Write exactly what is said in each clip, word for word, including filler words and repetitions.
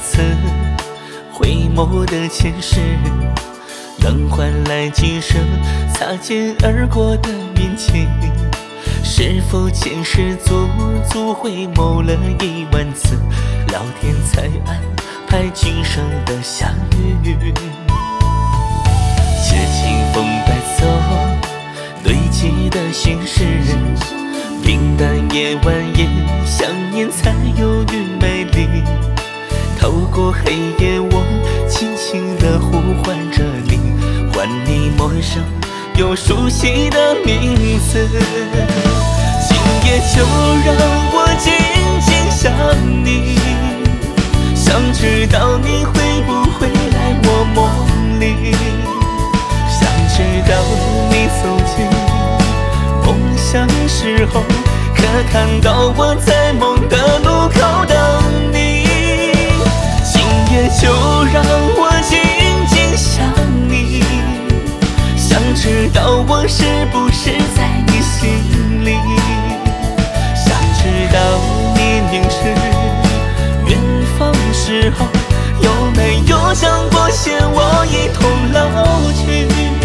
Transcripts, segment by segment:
次，回眸的前世，能换来今生擦肩而过的缘情。是否前世足足回眸了一万次，老天才安排今生的相遇？且清风带走堆积的心事，平淡夜蜿蜒，想念才有韵美丽。透过黑夜，我轻轻地呼唤着你，唤你陌生又熟悉的名字。今夜就让我静静想你，想知道你会不会来我梦里，想知道你走进梦乡时候，可看到我在梦的路口等你。今夜就让我静静想你，想知道我是不是在你心里，想知道你凝视远方时候，有没有想过牵我一同老去？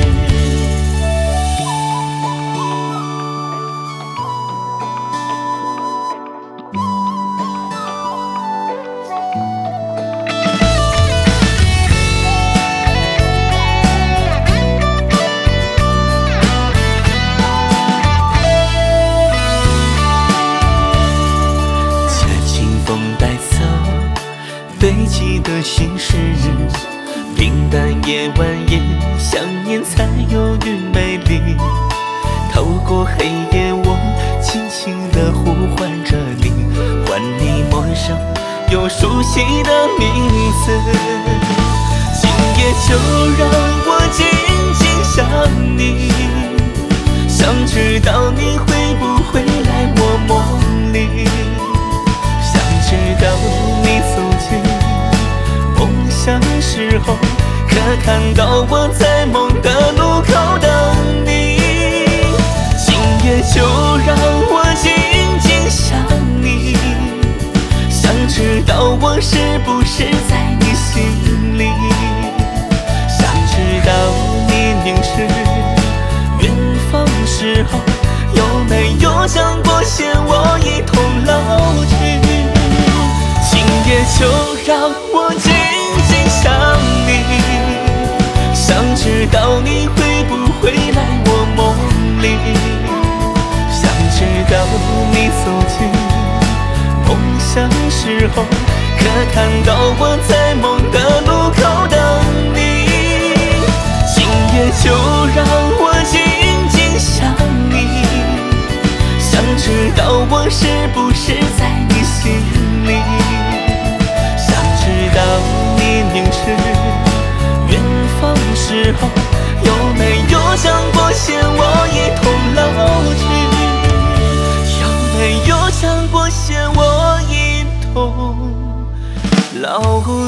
堆积的心事，平淡夜蜿蜒，想念才有韵美丽。透过黑夜，我轻轻地呼唤着你，唤你陌生又熟悉的名字。今夜就让我静静想你，想知道你会不会来我梦里，想知道你走进梦乡时候，可看到我在梦的路口等你。今夜就让我静静想你，想知道我是不是在你心里，想知道你凝视远方时候，有没有想过牵我一同老去？今夜就让我静静想你，想知道你会不会来我梦里，想知道你走进梦乡时候，可看到我在梦的路口等你。今夜就让我静静想你，想知道我是不是在你心里，想知道你凝视远方时候，有没有想过牵我一同老去？有没有想过牵我一同老去？